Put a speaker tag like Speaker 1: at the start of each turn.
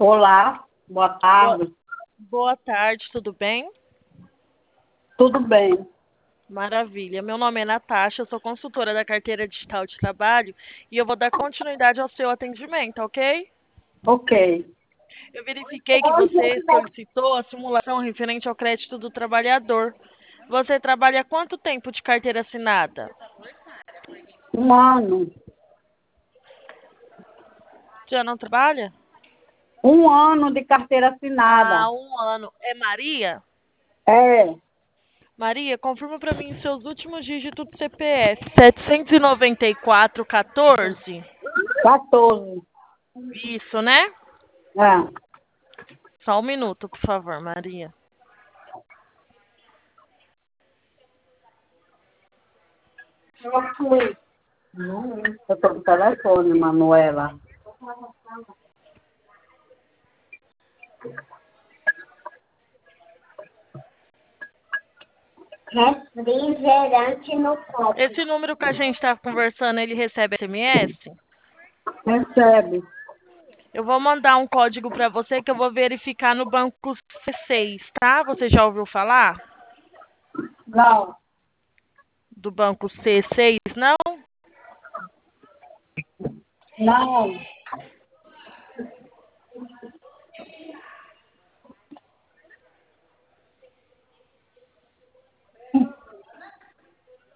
Speaker 1: Olá, boa
Speaker 2: Boa,
Speaker 1: tarde.
Speaker 2: boa tarde, tudo bem?
Speaker 1: Tudo bem?
Speaker 2: Maravilha. Meu nome é Natasha, eu sou consultora da carteira digital de trabalho e eu vou dar continuidade ao seu atendimento, ok?
Speaker 1: Ok.
Speaker 2: Eu verifiquei que você solicitou a simulação referente ao crédito do trabalhador. Você trabalha há quanto tempo de carteira assinada?
Speaker 1: Um ano.
Speaker 2: Já não trabalha?
Speaker 1: Um ano de carteira assinada.
Speaker 2: Há um ano. É Maria?
Speaker 1: É,
Speaker 2: Maria, confirma para mim seus últimos dígitos do CPF. 79414?
Speaker 1: 14.
Speaker 2: Isso, né?
Speaker 1: É.
Speaker 2: Só um minuto, por favor, Maria.
Speaker 1: Eu tô com o telefone, Manuela. Refrigerante no copo.
Speaker 2: Esse número que a gente está conversando, ele recebe SMS?
Speaker 1: Recebe.
Speaker 2: Eu vou mandar um código para você que eu vou verificar no banco C6, tá? Você já ouviu falar
Speaker 1: Não,
Speaker 2: do banco C6, não?
Speaker 1: não.